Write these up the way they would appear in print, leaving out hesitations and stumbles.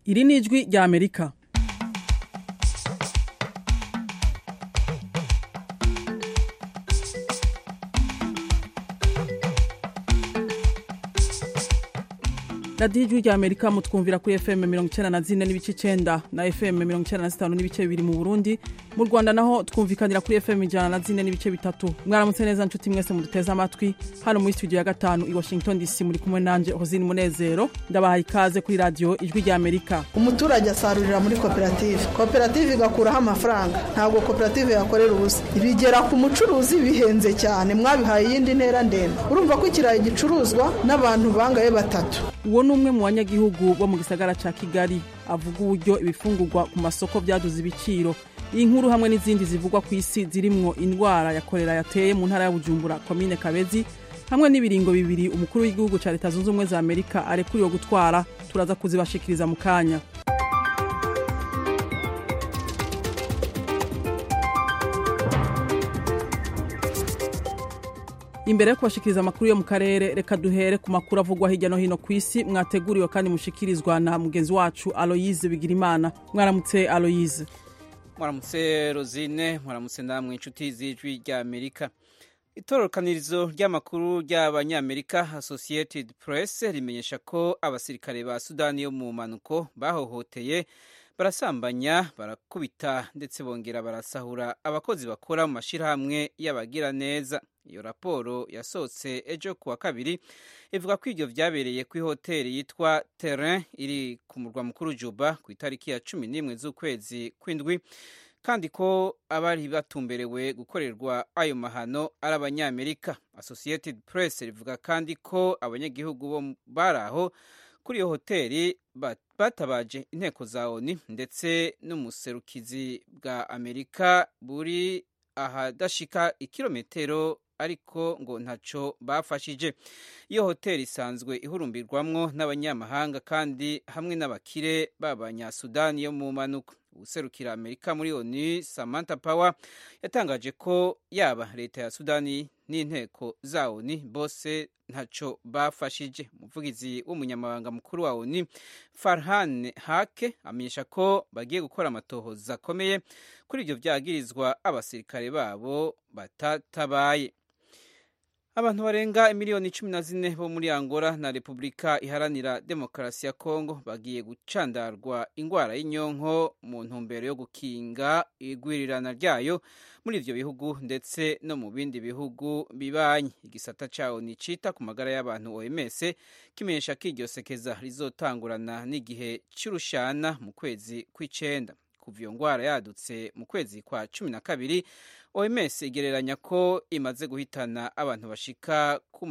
Iri ni ijwi rya Amerika. Radio ijwi rya Amerika mutwumvira kuri FM 94 n'ibice 9 na FM 95 n'ibice 2 mu Burundi. Mu Rwanda naho twumvikanira kuri FM 104 n'ibice 3. Mwaramutse neza nshuti mwese muduteza amatwi hano muri studio ya 5 i Washington DC, muri kumwe nanje Rosine Munezero. Ndabahaye ikaze kuri radio ijwi rya Amerika. Umuturage asarurira muri koperative igakuraho amafaranga, ntabwo koperative yakorera ubusa. Ibigera ku mucuruzi bihenze cyane, mwabihaye yindi ntera ndende. Urumva ko ikirayi gicuruzwa n'abantu bangaye batatu. Uwo numwe mu banyagihugu bo mu gisagara ca Kigali avuga uburyo ibifungurwa ku masoko byaduze ibiciro. Iyi nkuru hamwe n'izindi zivugwa ku isi zirimwo indwara ya kolera yateye mu ntara ya Bujumbura komine Kabezi hamwe n'ibiringo bibiri umukuru w'igihugu ca Leta Zunze Ubumwe za Amerika arekuriwe gutwara, turaza kuzibashikiriza mu kanya. Imbere yo kubashikiriza amakuru yo mu karere, reka duhere ku makuru avugwa hirya no hino ku isi mwateguriwe kandi mushikirizwa na mugenzi wacu Aloise Bigirimana. Mwaramutse Aloise. Mwaramutse Rosine, mwaramutse namwe inshuti z'ijwi rya Amerika. Itorokanirizo ry'amakuru ry'abanyamerika Associated Press rimenyesha ko abasirikare ba Sudani yo mu manuko bahohoteye, barasambanya, barakubita ndetse bongera barasahura abakozi bakora mu mashirahamwe y'abagira neza. Iyo raporo yasohotse ejo kuwa kabiri ivuga ko ibyo vyabereye ku hoteli yitwa Terrain iri ku murwa mukuru Juba ku itariki ya 11 z'ukwezi kw'indwi, kandi ko abari batumberewe gukorerwa ayo mahano ari abanyamerika. Associated Press rivuga kandi ko abanyagihugu bo baraho kuri iyo hoteli batabaje inteko za ONU ndetse n'umuserukizi bwa Amerika buri ahadashika ikilometero, ariko ngo ntaco bafashije. Iyo hoteli isanzwe ihurumbirwamwo n'abanyamahanga kandi hamwe n'abakire b'abanyasudani yo mu manuko. Userukira Amerika muri ONU Samantha Power yatangaje ko yaba leta ya Sudani n'inteko za ONU bose ntaco bafashije. Umuvugizi w'umunyamabanga mukuru wa ONU Farhan Haq amenyesha ko bagiye gukora amatohoza akomeye kuri ibyo vyagirizwa abasirikare babo batatabaye. Abantu barenga miliyoni 14 bo muri Angola na Republika Iharanira Demokarasi ya Kongo bagiye gucandarwa ingwara y'inyonko mu ntumbero yo gukinga igwirirana ryayo muri ivyo bihugu ndetse no mu bindi bihugu bibanye. Igisata cawo ni cita ku magara y'abantu OMS kimenyesha ko iryo sekeza rizotangurana n'igihe cy'urushana mu kwezi kw'icenda. Kuva iyo ngwara yadutse mu kwezi kwa 12, OMS igereranya ko imaze guhitana abantu bashika ku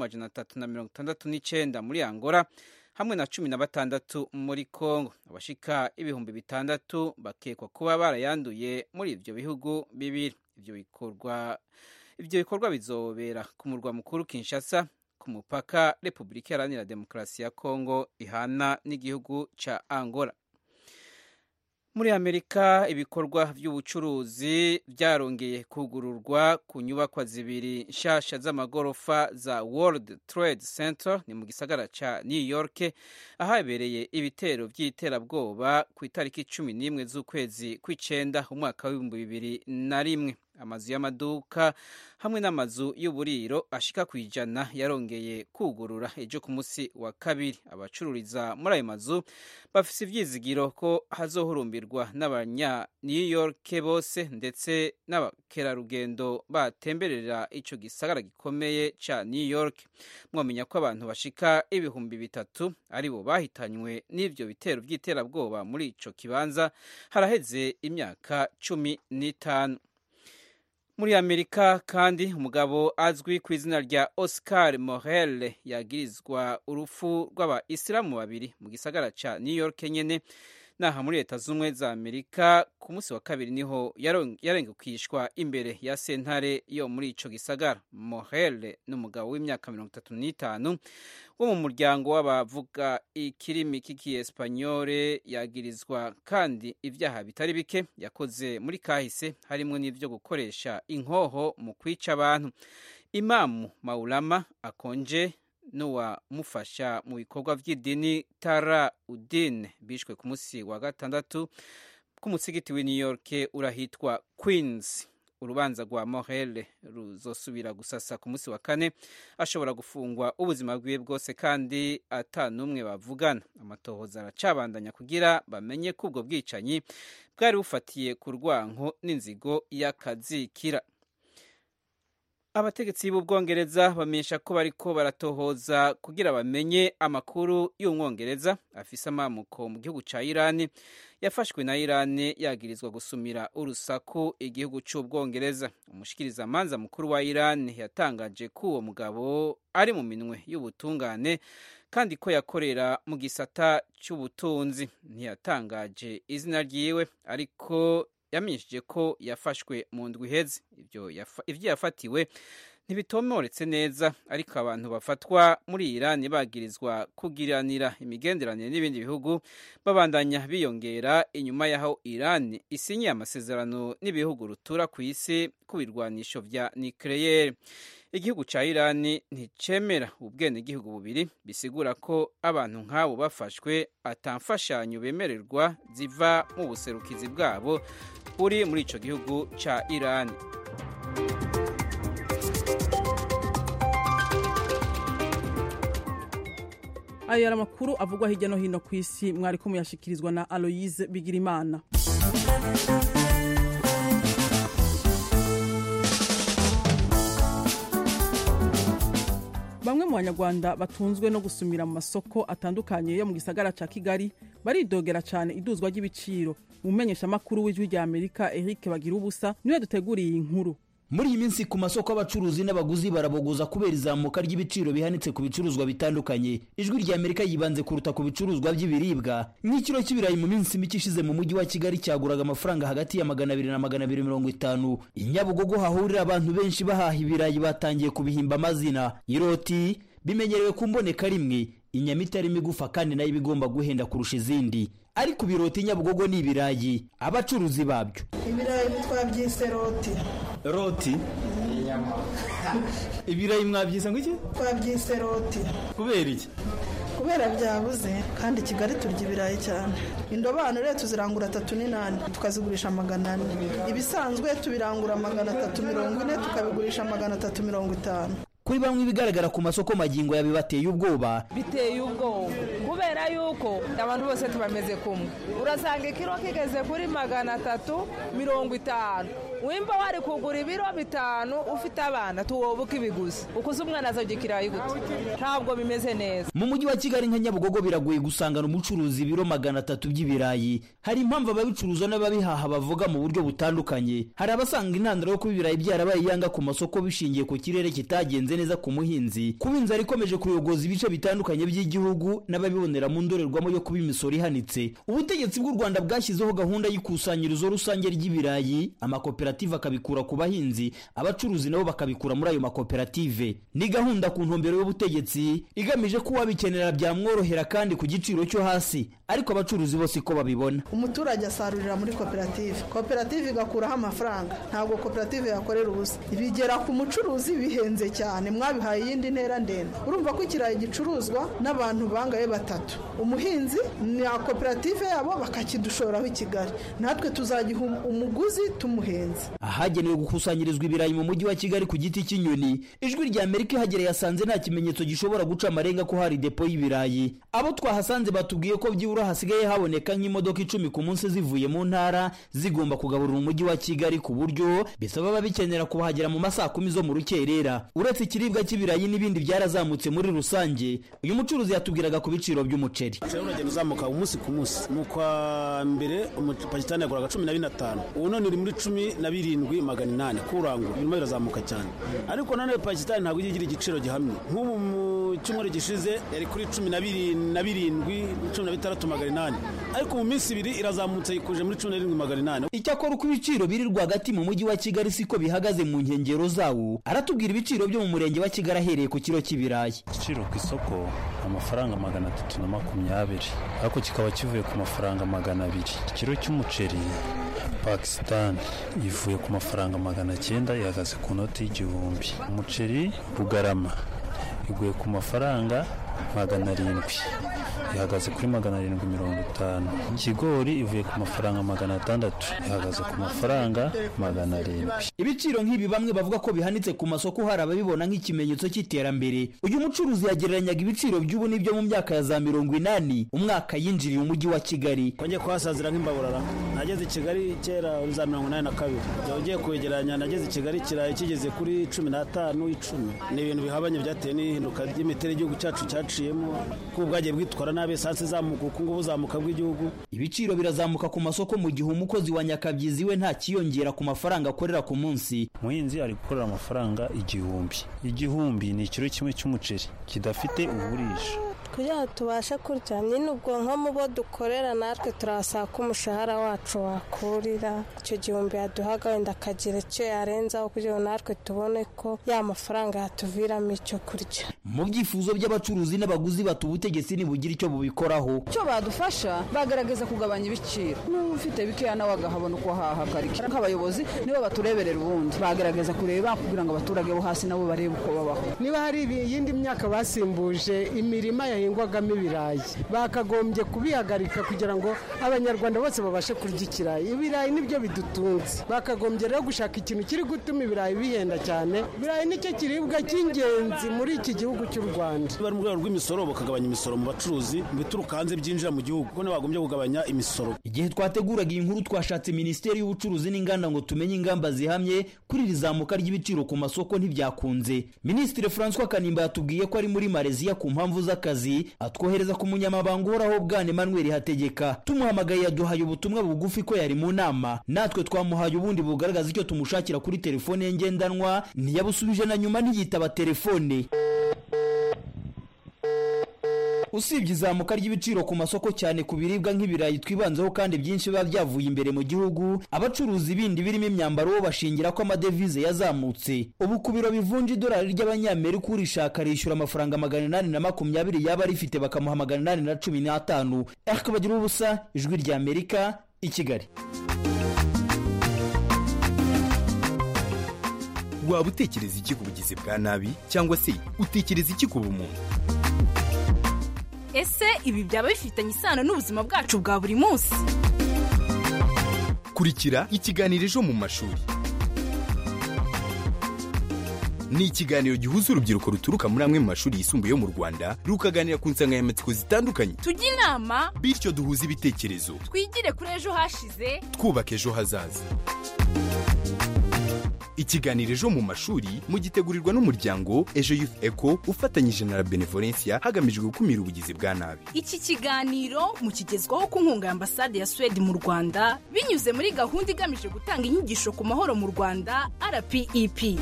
369 muri Angola hamwe na 16 muri Kongo. Abashika 6,000 bakekwa kuba barayanduye muri ivyo bihugu bibiri. Ivyo bikorwa bizobera ku murwa mukuru Kinshasa ku mupaka Republika Iharanira Demokarasi ya Kongo ihana n'igihugu ca Angola. Muri Amerika ibikorwa by'ubucuruzi byarongeye kugururwa ku nyubakwa zibiri nshasha z'amagorofa za World Trade Center ni mu gisagara ca New York, ahabereye ibitero by'iterabwoba ku itariki 11 z'ukwezi kw'icenda umwaka wa 2001. Amazu y'amaduka hamwe n'amazu y'uburiro ashika kwijana yarongeye kugurura ejo ku munsi wa kabiri. Abacururiza muri ayo mazu bafise ivyizigiro ko hazohurumbirwa n'abanya New York bose ndetse n'abakerarugendo batemberera ico gisagara gikomeye ca New York. Mwamenya ko abantu bashika 3,000 aribo bahitanywe n'ivyo bitero by'iterabwoba muri ico kibanza haraheze imyaka 15. Muri Amerika kandi umugabo azwi ku izina rya Oscar Morel yagirizwa urufu rw'aba-Islamu babiri mu gisagara ca New York nyene. Naha muri Leta Zunze za Amerika ku munsi wa kabiri niho yarengukishwa imbere ya sentare yo muri ico gisagara. Morel n'umugabo w'imyaka 35 wo mu muryango w'abavuga ikirimi k'Ikiespanyole yagirizwa kandi ivyaha bitari bike yakoze muri kahise, harimo n'ivyo gukoresha inkoho mu kwica abantu. Imamu Maulama Akonje n'uwamufasha mu bikorwa by'idini Tara Udin bishwe ku munsi wa gatandatu ku musigiti w'i New York urahitwa Queens. Urubanza rwa Morel ruzosubira gusasa ku munsi wa kane, ashobora gufungwa ubuzima bwiwe bwose kandi atanumwe bavugana. Amatohoza aracabandanya kugira bamenye ko ubwo bwicanyi bwari bufatiye ku rwanko n'inzigo y'akazikira. Abategetsi b'Ubwongereza bamenyesha ko bariko baratohoza kugira bamenye amakuru y'Umwongereza afise amamuko mu gihugu ca Irani yafashwe na Irani yagirizwa gusumira urusaku igihugu c'Ubwongereza. Umushikirizamanza mukuru wa Irani yatangaje ko uwo mugabo ari mu minwe y'ubutungane kandi ko yakorera mu gisata c'ubutunzi. Ntiyatangaje izina ryiwe, ariko yamenyesheje ko yafashwe mu ndwi iheze. Ivyo yafatiwe ntibitomoretse neza, ariko abantu bafatwa muri Irani bagirizwa kugiranira imigenderanire n'ibindi bihugu babandanya biyongera inyuma yaho Irani isinyiye amasezerano n'ibihugu rutura ku isi ku birwanisho vya nucleaire. Igihugu ca Irani nticemera ubwenegihugu bubiri, bisigura ko abantu nk'abo bafashwe atamfashanyo bemererwa ziva mu buserukizi bwabo buri muri ico gihugu ca Irani. Ayo yari amakuru avugwa hirya no hino ku isi, mwari ko muyashikirizwa na Aloise Bigirimana. Bamwe mu Banyarwanda batunzwe no gusumira mu masoko atandukanye yo mu gisagara ca Kigali baridogera cyane iduzwa ry'ibiciro. Umumenyesha makuru w'Ijwi rya Amerika Eric Bagirubusa niwe duteguriye inkuru. Muri iyi minsi ku masoko abacuruzi n'abaguzi barabogoza kubera izamuka ry'ibiciro bihanitse ku bicuruzwa bitandukanye. Ijwi rya Amerika yibanze kuruta ku bicuruzwa by'ibiribwa. Nk'ikiro cy'ibirayi mu minsi mike ishize mu mujyi wa Kigali cyaguraga amafaranga hagati ya 200 na 250. Inyabugogo hahurira abantu benshi bahaha ibirayi batangiye kubihimba amazina. Iroti bimenyerewe kumboneka rimwe, inyamitari migufa kandi nayo bigomba guhenda kurusha izindi. Ariko biroti Nyabugogo ni ibirayi, abacuruzi babyo ibirayi twabyise roti. Roti ibirayi mwabyise ngo iki? Twabyise roti. Kubera iki? Kubera byabuze kandi Kigali turya ibirayi cyane. Indobano rero tuzirangura 3.8 tukazigurisha 400. Ibisanzwe tubirangura 340 tukabigurisha 350. Kuri bamwe bigaragara ku masoko magingo yabibateye ubwoba. Biteye ubwoba kubera yuko abantu bose tubameze kumwe. Urasanga ikiro kigeze kuri 350. Wimba wari kugura ibiro 5 ufite abana tuwobuka ibiguzi. Ukuze umwana azogikira yigute. Ntabwo bimeze neza. Mu mujyi wa Kigali nka Nyabugogo biragoye gusangana umucuruzi ibiro 300 by'ibirayi. Hari impamvu ababicuruza n'ababihaha bavuga mu buryo butandukanye. Hari abasanga intandaro yo kubibirayi byarabaye yanga ku masoko bishingiye ku kirere kitagenze neza ku muhinzi. Kubinza rikomeje kuyogoza ibice bitandukanye by'igihugu n'ababibonera mu ndorerwamo yo kuba imisoro ihanitse. Ubutegetsi bw'u Rwanda bwashyizeho gahunda y'ikusanyirizo rusange ry'ibirayi, amakoperative akabikura ku bahinzi, abacuruzi nabo bakabikura muri ayo makoperative. Ni gahunda ku ntumbero y'ubutegetsi igamije ko wabikenera byamworohera kandi ku giciro cyo hasi, ariko abacuruzi bose ko babibona. Umuturage asarurira muri koperative igakuraho amafaranga, ntabwo koperative yakorera ubusa. Ibigera ku mucuruzi bihenze cyane, mwabihaye iyindi ntera ndende. Urumva ko ikirayi gicuruzwa n'abantu bangaye batatu, umuhinzi na koperative yabo bakakidushoraho i Kigali, natwe tuzagiha umuguzi tumuhenze. Ahagenewe gukusanyirizwa ibirayi mu mujyi wa Kigali ku giti cy'inyoni, Ijwi rya Amerika ihagera yasanze nta kimenyetso gishobora guca amarenga ko hari depo y'ibirayi. Abo twahasanze batubwiye ko byibura hasigaye haboneka nk'imodoka 10 ku munsi zivuye mu ntara zigomba kugaburira umujyi wa Kigali, ku buryo bisaba babikenera kubahagera mu masaha 10 zo mu rukerera. Uretse ikiribwa cy'ibirayi n'ibindi byarazamutse muri rusange, uyu mucuruzi yatubwiraga ku biciro by'umuceri. Uragenda uzamuka umunsi ku munsi. Mu kwa mbere umupakistani yaguraga 15, ubu none uri muri 17,800 kurangura. Birimo birazamuka cyane. Ariko none Pakistani ntabwo igira igiciro gihamye. Nk'ubu mu cyumweru gishize yari kuri 17,800, ariko mu minsi ibiri irazamutse ikuje muri 17,800. Icyakora uko ibiciro biri rwagati mu mujyi wa Kigali siko bihagaze mu nkengero zawo. Aratubwira ibiciro byo mu murenge wa Kigali ahereye ku kiro cy'ibirayi. Igiciro ku isoko amafaranga 320, ariko kikaba kivuye ku mafaranga 200. Ikiro cy'umuceri Pakistan ivuye ku mafaranga 900 ihagaze ku noti y'igihumbi. Umuceri Bugarama iguye ku mafaranga 700, ihagaze kuri 750. Ikigori ivuye ku mafaranga 600, ihagaze ku mafaranga 700. Ibiciro nk'ibi bamwe bavuga ko bihanitse ku masoko hari ababibona nk'ikimenyetso cy'iterambere. Uyu mucuruzi yagereranyaga ibiciro by'ubu n'ibyo mu myaka ya za 80 umwaka yinjiriye umujyi wa Kigali. Konje kwasazira nk'imbaburara nageze Kigali kera za 82, ugiye kwegeranya nageze Kigali kiraye kigeze kuri 15 10. Ni ibintu bihabanye byateye n'ihinduka ry'imiterere y'igihugu cyacu cyaciyemo ko bwagiye bwitwara nabe sanse zamuka ukungu buzamuka bw'igihugu. Ibiciro birazamuka ku masoko mu gihe umukozi wa Nyakabyizi we nta kiyongera ku mafaranga akorera ku munsi. Muhinzi ari gukorera amafaranga 1000. 1000 ni ikiro kimwe cy'umuceri kidafite uburisha. kugira tubashe kurya nyine ubwo nko mu bo dukorera natwe turasaba ko umushahara wacu wakurira icyo gihumbi yaduhaga wenda akagira icyo yarenzaho kugira ngo natwe tubone ko ya mafaranga yatuviramo icyo kurya. Mu byifuzo by'abacuruzi n'abaguzi batubutegetsi nibugira icyo bubikoraho. Cyo badufasha bagaragaza kugabanya ibiciro. N'ufite bikeya nawe agahabona uko hahakarika. Nk'abayobozi nibo batureberera ubundi. Bagaragaza kureba kugira ngo abaturage bo hasi nabo barebe uko babaho. Niba hari yindi myaka basimbuje imirima yahingwagamo ibirayi bakagombye kubihagarika kugira ngo abanyarwanda bose babashe kurya ikirayi. Ibirayi nibyo bidutunze. Bakagombye rero gushaka ikintu kiri gutuma ibirayi bihenda cyane. Ibirayi nicyo kiribwa cy'ingenzi muri iki gihugu cy'u Rwanda. Bari mu rwego rw'imisoro bakagabanya imisoro mu bacuruzi bituruka hanze byinjira mu gihugu ko bagombye kugabanya imisoro. Igihe twateguraga iyi nkuru twashatse Minisiteri y'Ubucuruzi n'Inganda ngo tumenye ingamba zihamye kuri rizamuka ry'ibiciro ku masoko ntibyakunze. Minisitiri François Kanimba yatubwiye ko ari muri Malaysia ku mpamvu z'akazi atwohereza ku munyamabanga uhoraho Bwana Emmanuel Hategeka. Tumuhamagaye yaduhaye ubutumwa bugufi ko yari mu nama, natwe twamuhaye ubundi bugaragaza icyo tumushakira kuri telefone ye ngendanwa ntiyabusubije na nyuma ntiyitaba telefone. Usibye izamuka ry'ibiciro ku masoko cyane ku biribwa nk'ibirayi twibanzeho kandi byinshi biba byavuye imbere mu gihugu, abacuruzi bindi birimo imyambaro bo bashingira ko amadevize yazamutse. Ubu ku biro bivunja idolari ry'abanyamerika urishaka rishyura amafaranga 820 yaba rifite bakamuha 815. Akabagira ubusa ijwi rya Amerika i Kigali. Waba utekereza iki ku bugizi bwa nabi cyangwa se utekereza iki ku bumuntu? Ese ibi byaba bifitanye isano n'ubuzima bwacu bwa buri munsi? Kurikira ikiganiro Ejo mu mashuri. Ni ikiganiro gihuza urubyiruko ruturuka muri amwe mu mashuri yisumbuye yo mu Rwanda rukaganira ku nsanganyamatsiko zitandukanye. Tujye inama bityo duhuze ibitekerezo. Twigire kuri ejo hashize, twubaka ejo hazaza. Ikiganiro Ejo mu mashuri mugitegurirwa n'umuryango Ejo Youth Eco ufatanyije na Benevolencia hagamijwe gukumira ubugizi bwa nabi. Iki kiganiro mukigezwaho ku nkunga ya Ambasade ya Sweden mu Rwanda binyuze muri gahunda igamije gutanga inyigisho ku mahoro mu Rwanda RPEP.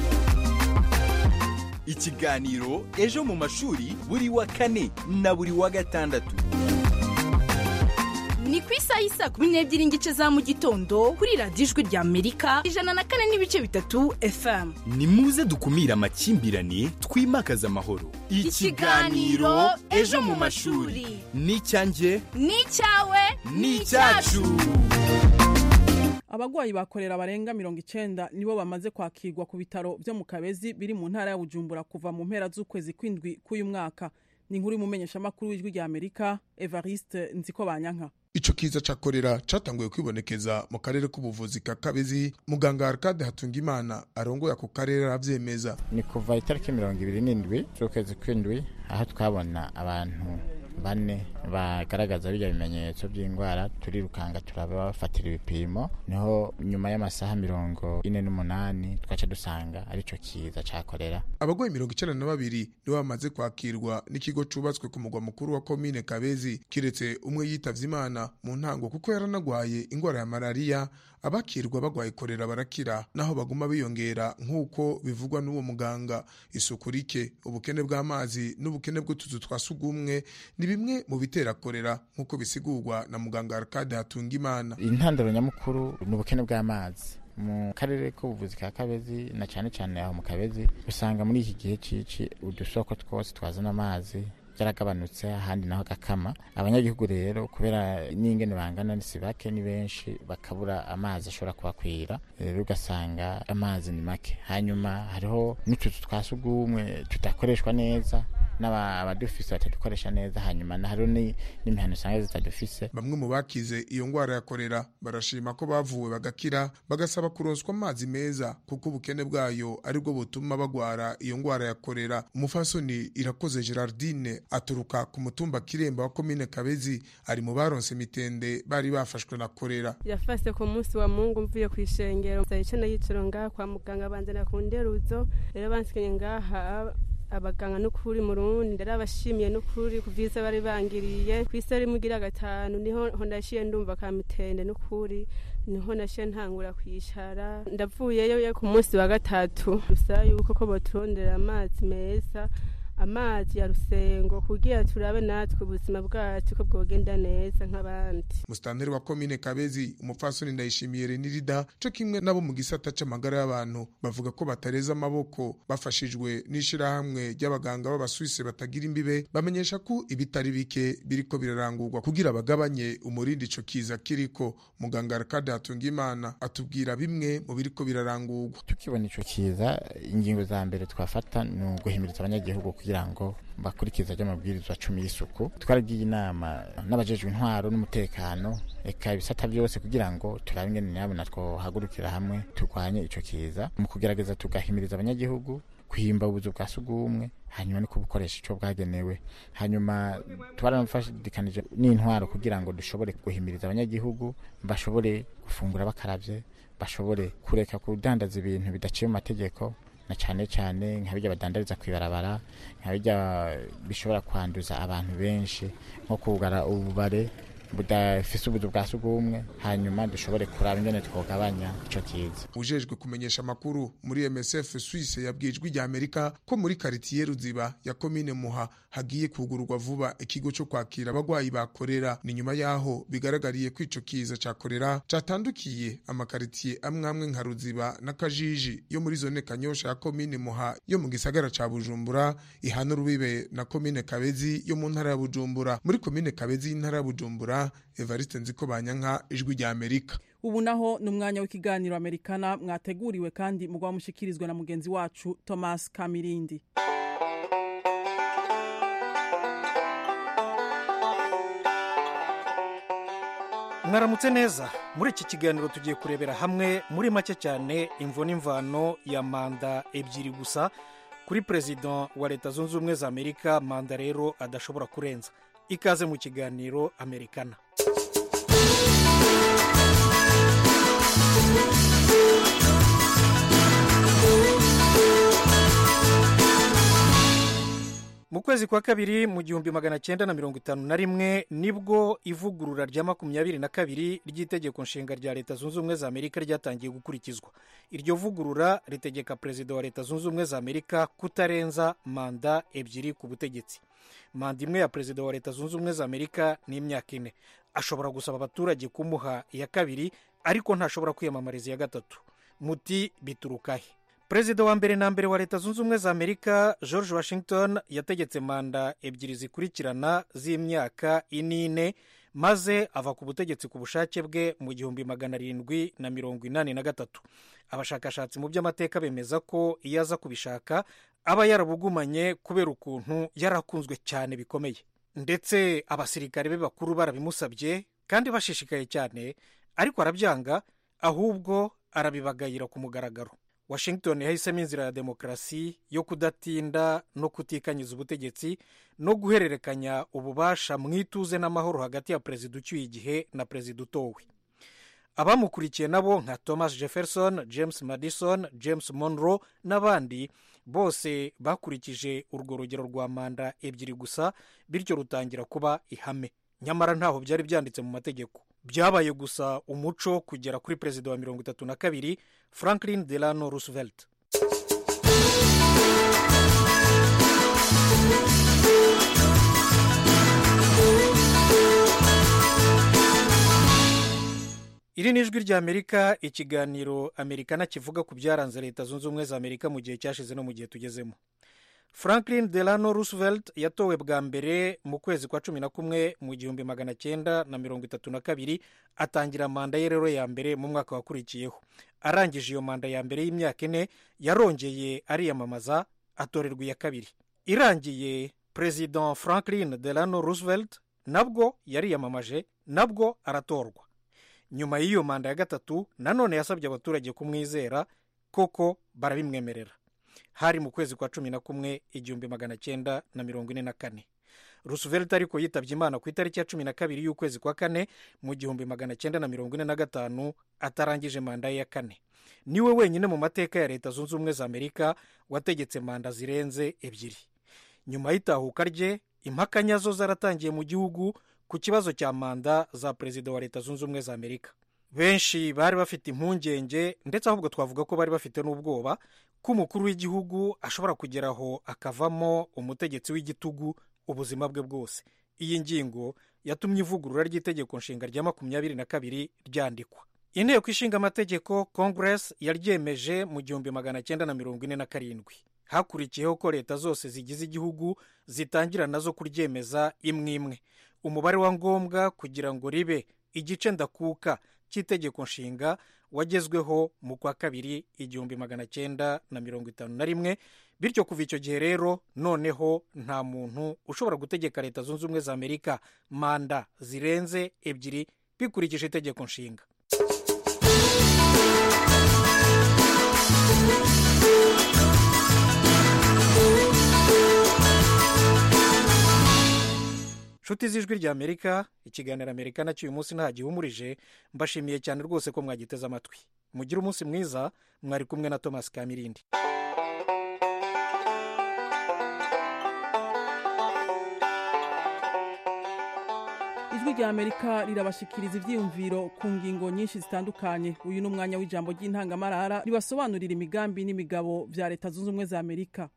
Ikiganiro Ejo mu mashuri buri wa kane na buri wa gatandatu. Ni ku isaha y'isa 12:00 za mu gitondo kuri radiyo Ijwi rya Amerika 104.3 FM. Ni muze dukumira amakimbirane twimakaza amahoro. Ikiganiro Ejo mu mashuri ni cyanjye ni cyawe ni cyacu. Abagwayi bakorera barenga 90 nibo bamaze kwakirwa ku bitaro byo mu Kabezi biri mu ntara ya Bujumbura kuva mu mpera z'ukwezi kw'indwi k'uyu mwaka. Ni nkuru mumenyesha makuru w'Ijwi rya Amerika Evariste Nzikobanyanka. Ico kiza ca korera catanguye kwibonekeza mu karere k'ubuvuzi ka Kabezi. Muganga Arcade Hatungimana arongoye ako karere aravyemeza. Ni kuva itariki 27 z'ukwezi kw'indwi aho twabona abantu bane bagaragaza bijya bimenyetso by'indwara turirukanga turabafatira ibipimo, niho nyuma y'amasaha 48 twaca dusanga arico kiza cakorera. Abagwayi 92 nibo bamaze kwakirwa n'ikigo cubatswe ku mugwa mukuru wa commune Kabezi, kiretse umwe yitavye Imana mu ntango kuko yaranagwaye ingwara ya malaria. Abakirwa bagwaye korera barakira naho baguma biyongera nk'uko bivugwa n'uwo muganga. Isuku rike, ubukene bw'amazi n'ubukene bw'utuzu twasugumwe ni bimwe mu bitera korera nk'uko bisigurwa na muganga Arcade Hatungimana. Intandaro nyamukuru n'ubukene bw'amazi mu karere k'ubuvuzi ka Kabezi na cyane cyane aho mu Kabezi usanga muri iki gihe cici udusoko twose twazana amazi byaragabanutse ahandi naho gakama. Abanyagihugu rero kubera n'ingene bangana si bake ni benshi bakabura amazi ashobora kubakwira, rero ugasanga amazi ni make. Hanyuma hariho n'utuzu twa sugumwe tudakoreshwa neza n'abadufise batadukoresha neza, hanyuma hariho n'imihano usanga zitadufise. Bamwe mu bakize iyo ngwara ya korera barashima ko bavuwe bagakira, bagasaba kuronswa amazi meza kuko ubukene bwayo aribwo butuma bagwara iyo ngwara ya korera. Umufasoni Irakoze Gerardine aturuka ku mutumba Kiremba wa komine Kabezi, ari mu baronse mitende bari bafashwe na korera. Yafase ku munsi wa Mungu mvuye ku ishengero cyane yiciro ngaha kwa muganga banzana ku nderuzo, rero bansikenye ngaha abaganga n'ukuri mu Rundi ndarabashimiye n'ukuri kuvise bari bangiriye kwiseri mugira gatanu niho ndashiye ndumva ka mitende n'ukuri niho nashiye ntangura kwishara. Ndavuyeyo ku munsi wa gatatu gusa yuko ko boturondera amazi meza, amazi ya Rusengo kugira turabe natwe ubuzima bwacu ko bwogenda neza nk'abandi. Mustanteri wa komine Kabezi umupfasoni Ndayishimiye Renirida cyo kimwe nabo mu gisata c'amagara y'abantu bavuga ko batareza amaboko bafashijwe n'ishirahamwe ry'abaganga b'Abasuisse batagira imbibe, bamenyesha ko ibitari bike biriko birarangurwa kugira bagabanye umurindi ico kiza kiriko. Muganga Arkade Hatungimana atubwira bimwe mu biriko birarangurwa. Tukibona ico kiza, ingingo za mbere twafata ni guhimiriza abanyagihugu kugira ngo bakurikiza amabwirizwa 10 y'isuku. Twaragiye inama n'abajejwe intwaro n'umutekano eka ibisata byose kugira ngo turabe ingene nabo natwo hagurukira hamwe turwanye ico kiza, mu kugerageza tugahimiriza abanyagihugu kwihimba ubuzu bwa sugumwe, hanyuma no kubukoresha ico bwagenewe. Hanyuma twaranafashikanije n'intwaro kugira ngo dushobore guhimiriza abanyagihugu bashobore gufungura bakaravye, bashobore kureka kudandaza ibintu bidaciye mu mategeko, na cyane nk'abijya badandariza kwibarabara, nk'abijya bishobora kwanduza abantu benshi nko kugara ububare budafise ubuzu bwa sugumwe, hanyuma dushobore kuraba ingene twogabanya ico kiza. Ujejwe kumenyesha makuru muri MSF Suisse yabwijwe rya Amerika ko muri quartier Ruziba ya komine Muha hagiye kugururwa vuba ikigo cyo kwakira abagwayi bakorera. Ni nyuma yaho bigaragariye ko ico kiza ca korera catandukiye amakaritiye amwe nka Ruziba na Kajiji yo muri zone Kanyosha ya komine Muha yo mu gisagara ca Bujumbura, ihana rubibe na komine Kabezi yo mu ntara ya Bujumbura. Muri komine Kabezi y'intara ya Bujumbura, Evariste Nzikobanyanka, ijwi rya Amerika. Ubu naho numwanya w'ikiganiro Amerikana mwateguriwe kandi mugwa mushikirizwa na mugenzi wacu Thomas Kamirindi. Mwaramutse neza. Muri iki kiganiro tugiye kurebera hamwe muri make cyane imvo n'imvano ya manda ebyiri gusa kuri president wa Leta Zunze Ubumwe za Amerika, manda rero adashobora kurenza. Ikaze mu kiganiro Amerikana. Mu kwezi kwa kabiri mu 1951 nibwo ivugurura rya 22 ry'itegeko nshinga rya Leta Zunze Ubumwe za Amerika ryatangiye gukurikizwa. Iryo vugurura ritegeka perezida wa Leta Zunze Ubumwe za Amerika kutarenza manda ebyiri ku butegetsi. Manda imwe ya perezida wa Leta Zunze Ubumwe za Amerika ni imyaka 4. Ashobora gusaba abaturage kumuha iya kabiri, ariko ntashobora kwiyamamariza iya gatatu. Muti biturukahe? Perezida wa mbere na mbere wa Leta Zunze Ubumwe za Amerika George Washington yategetse manda ebyiri zikurikirana z'imyaka 4 maze ava ku butegetsi ku bushake bwe mu 1783. Abashakashatsi mu by'amateka bemeza ko iyo aza kubishaka aba yarabugumanye kubera ukuntu yarakunzwe cyane bikomeye, ndetse abasirikare be bakuru barabimusabye kandi bashishikaye cyane, ariko arabyanga, ahubwo arabibagayira ku mugaragaro. Washington yahisemo inzira ya demokarasi yo kudatinda no kutikanyiza ubutegetsi no guhererekanya ububasha mu ituze n'amahoro hagati ya perezida ucyuye igihe na perezida utowe. Abamukurikiye nabo nka Thomas Jefferson, James Madison, James Monroe n'abandi bose bakurikije urwo rugero rwa manda ebyiri gusa, bityo rutangira kuba ihame. Nyamara ntaho byari byanditse mu mategeko. Byabaye gusa umuco kugera kuri perezida wa 32 Franklin Delano Roosevelt. Iri ni ijwi rya Amerika, ikiganiro Amerikana kivuga ku byaranze Leta Zunze Ubumwe za Amerika mu gihe cyashize no mu gihe tugezemo. Franklin Delano Roosevelt yatowe bwa mbere mu kwezi kwa 11 mu 1932 atangira manda ye rero ya mbere mu mwaka wakurikiyeho. Arangije iyo manda ya mbere y'imyaka 4 yarongeye ariyamamaza atorerwa iya kabiri. Irangiye President Franklin Delano Roosevelt nabwo yariyamamaje, nabwo aratorwa. Nyuma y'iyo manda ya gatatu nanone yasabye abaturage kumwizera, koko barabimwemerera. Hari mu kwezi kwa 11 1944. Roosevelt ariko yitabye Imana ku itariki ya 12 y'ukwezi kwa 4 mu 1945 atarangije manda ya 4. Niwe wenyine mu mateka ya Leta Zunze Ubumwe za Amerika wategetse manda zirenze 2. Nyuma y'itahuka rye, impaka nyazo zaratangiye mu gihugu ku kibazo cya manda za perezida wa Leta Zunze Ubumwe za Amerika. Benshi bari bafite impungenge, ndetse ahubwo twavuga ko bari bafite n'ubwoba ko umukuru w'igihugu ashobora kugeraho akavamo umutegetsi w'igitugu ubuzima bwe bwose. Iyi ngingo yatumye ivugurura ry'itegeko nshinga rya 22 ryandikwa. Inteko ishinga amategeko Congress yaryemeje mu 1947. Hakurikiyeho ko leta zose zigize igihugu zitangira nazo kuryemeza imwe imwe. Umubare wa ngombwa kugira ngo ribe igice ndakuka cy'itegeko nshinga wagezweho mu kwa 2 1951. Bityo kuva icyo gihe rero noneho nta muntu ushobora gutegeka Leta Zunze Ubumwe za Amerika manda zirenze 2 bikurikije itegeko nshinga. Nshuti z'ijwi rya Amerika, ikiganiro Amerikana cy'uyu munsi nta gihumurije. Mbashimiye cyane rwose ko mwagiteze amatwi. Mugire umunsi mwiza. Mwari kumwe na Thomas Kamirindi. Ijwi rya Amerika rirabashikiriza ivyiyumviro ku ngingo nyinshi zitandukanye. Uyu ni umwanya w'ijambo ry'intangamarara ribasobanurira imigambi n'imigabo vya Leta Zunze Ubumwe za Amerika.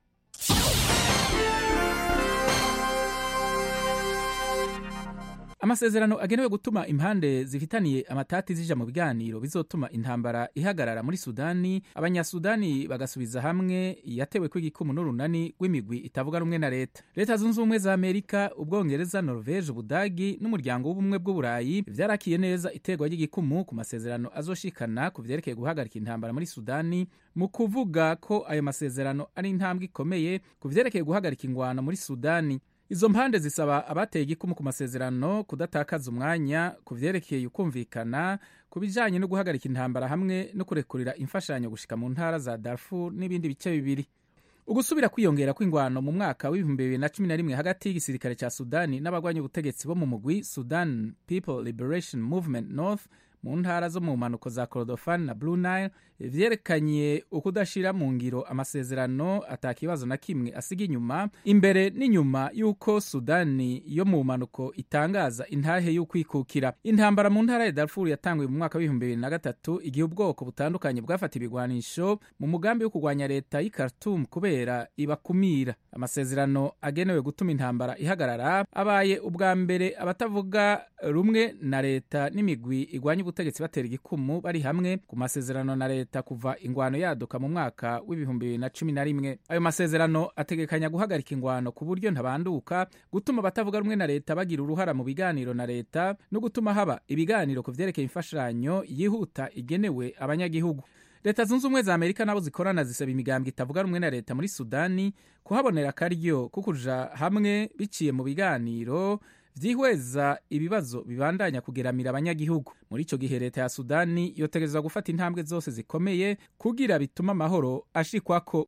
Amasezerano agenewe gutuma impande zifitaniye amatati zija mu biganiro bizotuma intambara ihagarara muri Sudani, abanyasudani bagasubiza hamwe yatewe kw'igikumu n'urunani rw'imigwi itavuga rumwe na leta. Leta Zunze Ubumwe za Amerika, Ubwongereza, Norvege, Ubudagi n'umuryango w'ubumwe bw'Uburayi vyarakiye neza iterwa ry'igikumu ku masezerano azoshikana ku vyerekeye guhagarika intambara muri Sudani, mu kuvuga ko ayo masezerano ari intambwe ikomeye ku vyerekeye guhagarika ingwano muri Sudani. Izo mpande zisaba abateye igikumu ku masezerano kudatakaza umwanya ku vyerekeye ukumvikana ku bijanye no guhagarika intambara hamwe no kurekurira imfashanyo gushika mu ntara za Darfur n'ibindi bice bibiri. Ugusubira kwiyongera kw'ingwano mu mwaka w'2011 hagati y'igisirikare ca Sudani n'abagwanya ubutegetsi bo mu mugwi Sudan People Liberation Movement North mu ntara zo mu manuko za Kordofan na Blue Nile vyerekanye ukudashira mu ngiro amasezerano atakibazo na kimwe asiga inyuma, imbere n'inyuma yuko Sudani yo mu manuko itangaza intahe y'ukwikukira. Intambara mu ntara ya Darfur yatanguye mu mwaka w'2003 igihe ubwoko butandukanye bwafata ibigwanisho mu mugambi wo kurwanya leta y'i Khartoum kubera ibakumira. Amasezerano agenewe gutuma intambara ihagarara abaye ubwa mbere abatavuga rumwe na leta n'imigwi igwanya ubutegetsi batera igikumu bari hamwe ku masezerano na leta kuva ingwano yaduka mu mwaka w'2011. Ayo masezerano ategekanya guhagarika ingwano ku buryo ntabanduka, gutuma abatavuga rumwe na leta bagira uruhara mu biganiro na leta no gutuma haba ibiganiro ku vyerekeye imfashanyo yihuta igenewe abanyagihugu. Leta Zunze Ubumwe za Amerika nabo zikorana zisaba imigambwe itavuga rumwe na leta muri Sudani kuhabonera akaryo kukuja hamwe biciye mu biganiro vyihweza ibibazo bibandanya kugeramira abanyagihugu. Muri ico gihe leta ya Sudani yotegerezwa gufata intambwe zose zikomeye kugira bituma amahoro ashikwako.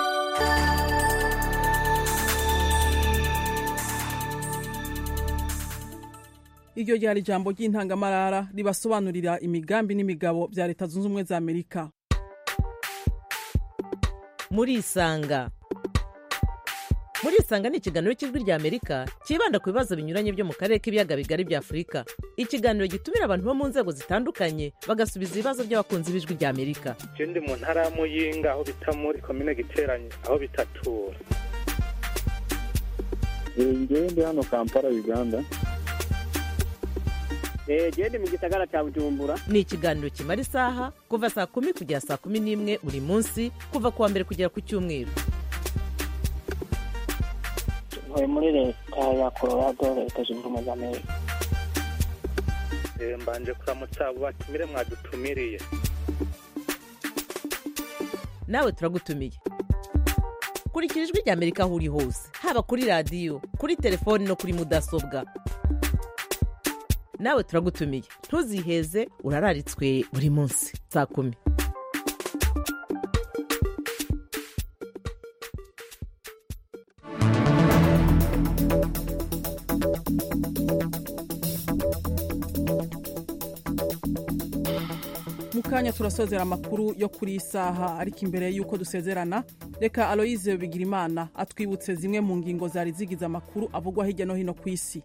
Iryo ryari ijambo ry'intangamarara ribasobanurira imigambi n'imigabo vya Leta Zunze Ubumwe za Amerika. Muri Isanga ni ikiganiro cy'ijwi rya Amerika kibanda ku bibazo binyuranye byo mu karere k'ibiyaga bigari bya Afurika. Ikiganiro gitumira abantu bo mu nzego zitandukanye bagasubiza ibibazo by'abakunzi b'ijwi rya Amerika. Je ndi mu ntara ya Muyinga aho bita muri komine Giteranyi aho bitatura. Ngewe ndi hano Kampala, Uganda. Ndi mu gisagara cya Bujumbura. Ni ikiganiro kimara isaha kuva saa 10 kugera saa 11 buri munsi kuva kuwa mbere kugera ku cyumweru. ntuye muri leta ya Colorado, leta zunze ubumwe za Amerika. Mbanje kuramutsa abo batumire mwadutumiriye. nawe turagutumiye. Kurikira ijwi rya Amerika aho uri hose, haba kuri radiyo, kuri telefoni no kuri mudasobwa. Nawe turagutumiye, ntuziheze, urararitswe buri munsi 10:00. Mukanya turasozera amakuru yo kuri isaha, ariko imbere yuko dusezerana reka Aloise Bigirimana atwibutse zimwe mu ngingo zari zigize amakuru avugwa hirya no hino ku isi.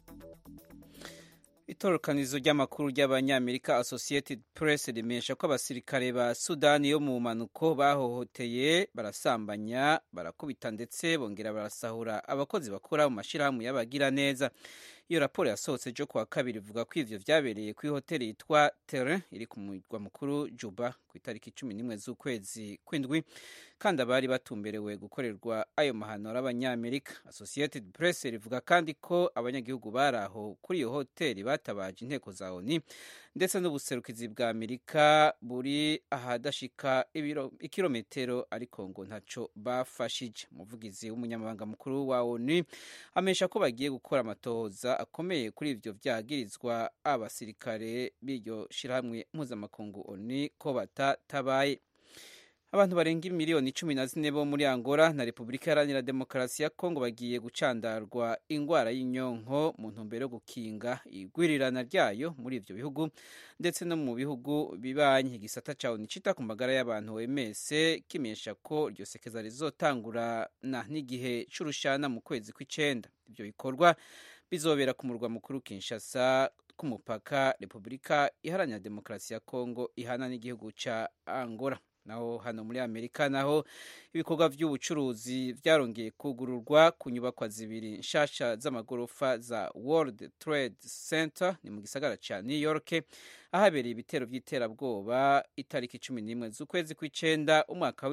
Itorokanizo ry'amakuru ry'abanyamerika Associated Press rimenyesha ko abasirikare ba Sudani yo mu manuko bahohoteye, barasambanya, barakubita ndetse bongera barasahura abakozi bakora mu mashirahamwe y'abagira neza. Iyo raporo yasohotse jo kuwa kabiri ivuga ko ivyo vyabereye kuri hoteli yitwa Terrain iri ku murwa mukuru Juba ku itariki 11 z'ukwezi kw'indwi, kandi abari batumberewe gukorerwa ayo mahano y'abanyamerika. Associated Press rivuga kandi ko abanyagihugu baraho kuri iyo hoteli batabaje inteko za ONU ndetse n'ubuserukizi bwa Amerika buri ahadashika ikirometero, ariko ngo ntaco bafashije. Umuvugizi w'umunyamabanga mukuru wa ONU amesha ko bagiye gukora amatohoza akomeye kuri ivyo vyagirizwa abasirikare b'iryo shirahamwe mpuzamakungu ONU ko batatabaye. Abantu barenga miliyoni 14 bo muri Angola na Repubulika Iharanira Demokarasi ya Kongo bagiye gucandarwa ingwara y'inyonko mu ntumbero yo gukinga igwirirana ryayo muri ivyo bihugu ndetse no mu bihugu bibanye. Igisata ca ONU cita ku magara y'abantu OMS kimenyesha ko iryo sekeza rizotangura n'igihe c'urushana mu kwezi kw'icenda. Ivyo bikorwa bizobera ku murwa mukuru Kinshasa, ku mupaka Repubulika Iharanira Demokarasi ya Kongo ihana n'igihugu ca Angola. Naho hano muri Amerika naho ibikorwa vy'ubucuruzi vyarongeye kugururwa ku nyubakwa zibiri nshasha z'amagorofa za World Trade Center ni mu gisagara ca New York, ahabereye ibitero vy'iterabwoba itariki 11 z'ukwezi kw'icenda umwaka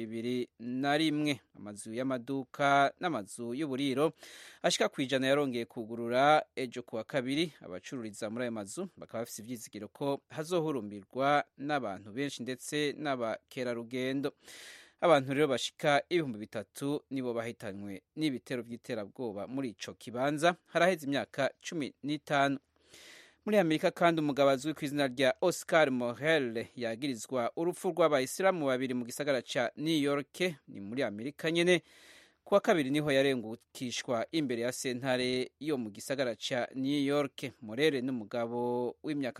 w'2001. Amazu y'amaduka n'amazu y'uburiro ashika kwijana yarongeye kugurura ejo kuwa kabiri. Abacururiza muri ayo mazu bakaba bafise ivyizigiro ko hazohurumbirwa n'abantu benshi ndetse n'abakerarugendo. Abantu rero bashika 3,000 nibo bahitanywe n'ibitero vy'iterabwoba muri ico kibanza haraheze imyaka 15. Muri Amerika kandi umugabo azwi ku izina rya Oscar Morel yagirizwa urupfu rw'abayisilamu babiri mu gisagara ca New York ni muri Amerika nyene. Kuwa kabiri niho yarengukishwa imbere ya sentare yo mu gisagara ca New York. Morel n'umugabo w'imyaka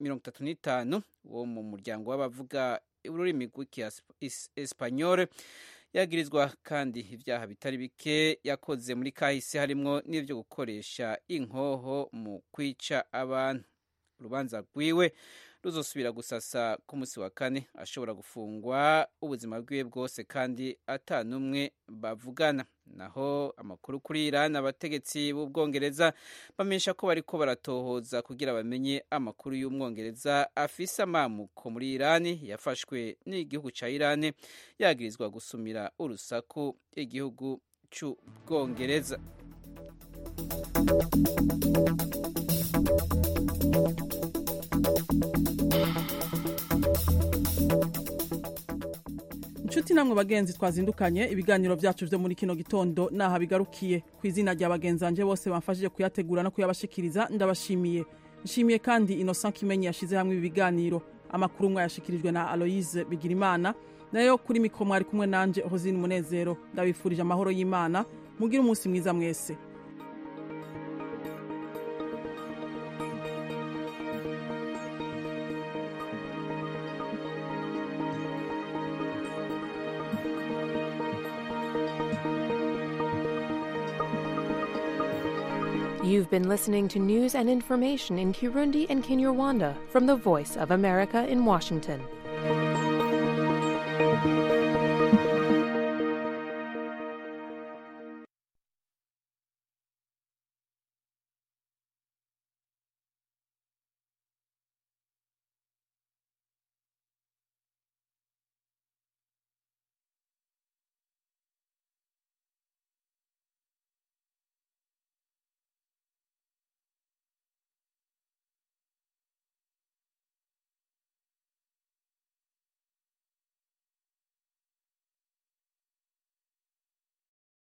35 wo mu muryango w'abavuga ururimi rw'Espanyol yagirizwa kandi ivyaha bitari bike yakoze muri kahise harimwo n'ivyo gukoresha inkoho mu kwica abantu. Urubanza rwiwe ruzosubira gusasa ku musi wa kane, ashobora gufungwa ubuzima bwiwe bwose kandi atanumwe bavugana. Naho amakuru kuri Iran, abategetsi b'Ubwongereza bamenyesha ko bariko baratohoza kugira bamenye amakuru y'Umwongereza afise amamuko muri Iran yafashwe n'igihugu ca Iran yagirizwa gusumira urusaku igihugu c'Ubwongereza. Inshuti namwe bagenzi twazindukanye ibiganiro vyacu vyo muri kino gitondo naha bigarukiye. Ku izina rya bagenzanje bose bamfashije kuyategura no kuyabashikiriza ndabashimiye. Nshimiye kandi Innocent Kimenyi yashize hamwe ibi biganiro. Amakuru mwayashikirijwe na Aloise Bigirimana, nayo kuri mikro mwari kumwe nanje Rosine Munezero. Ndabifurije amahoro y'Imana, mugira umunsi mwiza mwese. You've been listening to news and information in Kirundi and Kinyarwanda from the Voice of America in Washington.